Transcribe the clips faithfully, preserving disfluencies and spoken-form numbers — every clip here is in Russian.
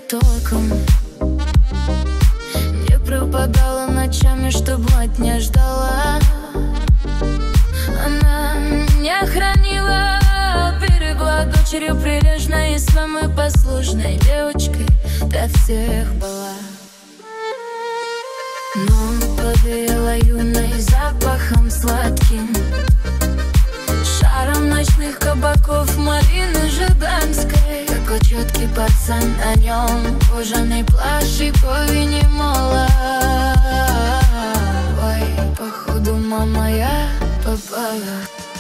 током. Не пропадала ночами, чтоб мать не ждала. Она меня хранила, берегла, дочерью прилежной и самой послушной девочкой для всех была. Но повеяла юной запахом сладким, шаром ночных кабаков малины жиданской. Такой четкий пацан, на нем кожаный плащ и по вине мола. Ой, походу мама я попала.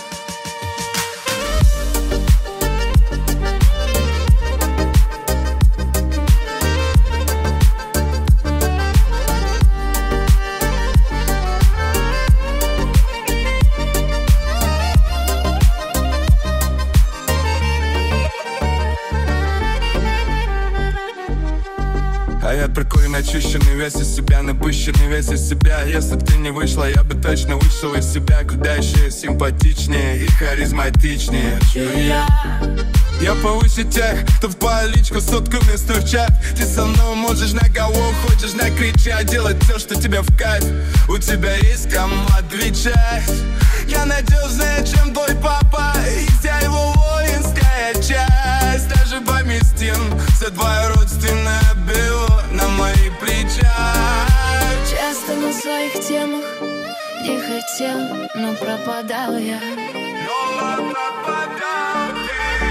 А я такой начищенный, весь из себя, напыщенный, весь из себя. Если б ты не вышла, я бы точно вышел из себя. Куда еще симпатичнее и харизматичнее. Чую я, я повыше тех, кто в поличку сотками стучат. Ты со мной можешь на кого хочешь накричать, делать все, что тебе в кайф. У тебя есть кому отвечать. Я надежнее, чем твой папа, и вся его воинская часть. Даже поместим все твое родственное бело на моих плечах. Часто на своих темах не хотел, но пропадал я. Но пропадал ты.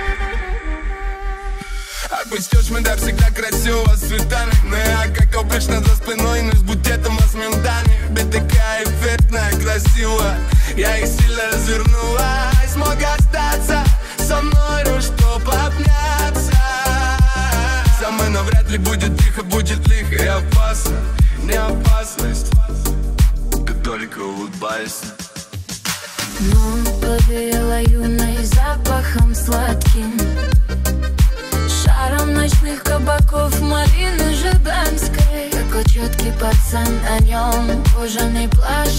Опустишь меня всегда красиво с цветами, но я, как обычно, за спиной, но с букетом с ментами. Ты такая эффектная, красивая, я их сильно развернула. И смог остаться со мной, чтоб обняться. Со мной навряд ли будет тихо, будет лихо и опасно. Не опасность, ты только улыбайся. Но повеяла юной запахом сладким, шаром ночных кабаков малины жиданской. Такой четкий пацан, на нем кожаный плащ